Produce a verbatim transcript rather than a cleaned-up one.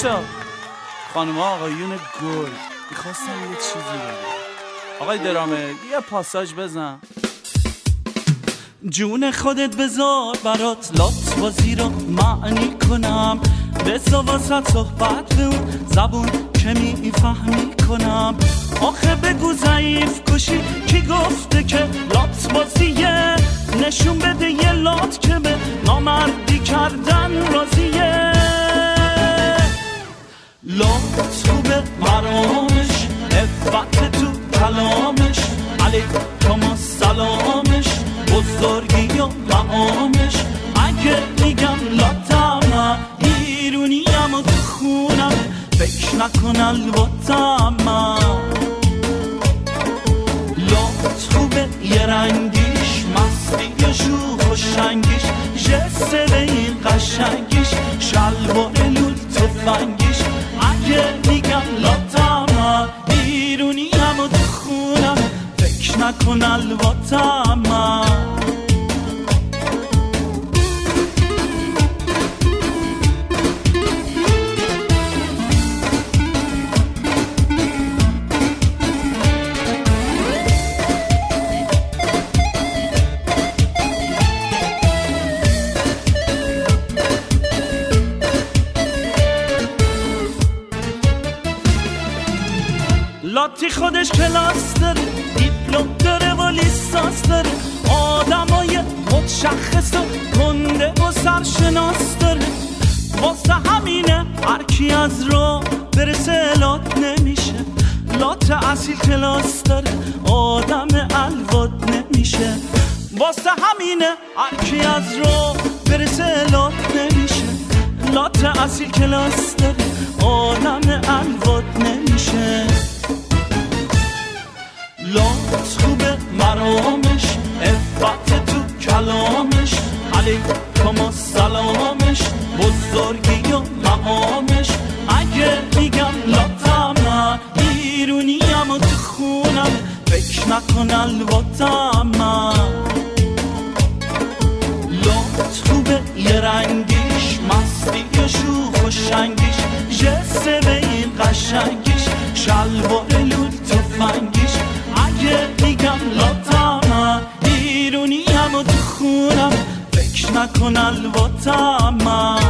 تا خانم ها آقایون گل میخواستم یه چیزی بگم. آقای درامه یه پاساژ بزن. جون خودت بذار برات لات بازی رو معنی کنم، بذار واسه صحبت به اون زبون که میفهمی کنم. آخه بگو ضعیف کشی کی گفته که لات بازیه؟ نشون بده یه لات که به نامردی کردن راضیه. لات خوبه مرامش، عفت تو کلامش، علیکم السلامش، بزرگی و مقامش. اگه میگم لاتم ایرونیم و تو خونم، فکر نکن الباتم. لات خوبه یه رنگیش، مستی و شوخ و شنگیش، جسته به این قشنگیش، شلوار لول تفنگیش. اگه میگم لاتم ایرونیم و تو خونم، فکر نکن الباتم. لاتی خودش کلاس داره، دیپلم داره و لیسانس داره، آدمای متشخص و گنده و سرشناس داره. واسه همینه هرکی از رو برسه لات نمیشه. لات اصیل کلاس داره، آدم الواد نمیشه. واسه همینه هرکی از رو برسه لات نمیشه. لات اصیل کلاس داره، آدم الواد نمیشه. لات خوبه مرامش، عفت تو کلامش، علیکم السلامش، بزرگی و مقامش. اگه میگم لاتم ایرونیم و تو خونم، فکر نکن الباتم. لات خوبه یه رنگیش، مستی و شوخ و شنگیش، جسته به این قشنگیش، شلوار لول تفنگیش. اگه میگم لاتم ایرونیم و تو خونم، فکر نکن الباتم.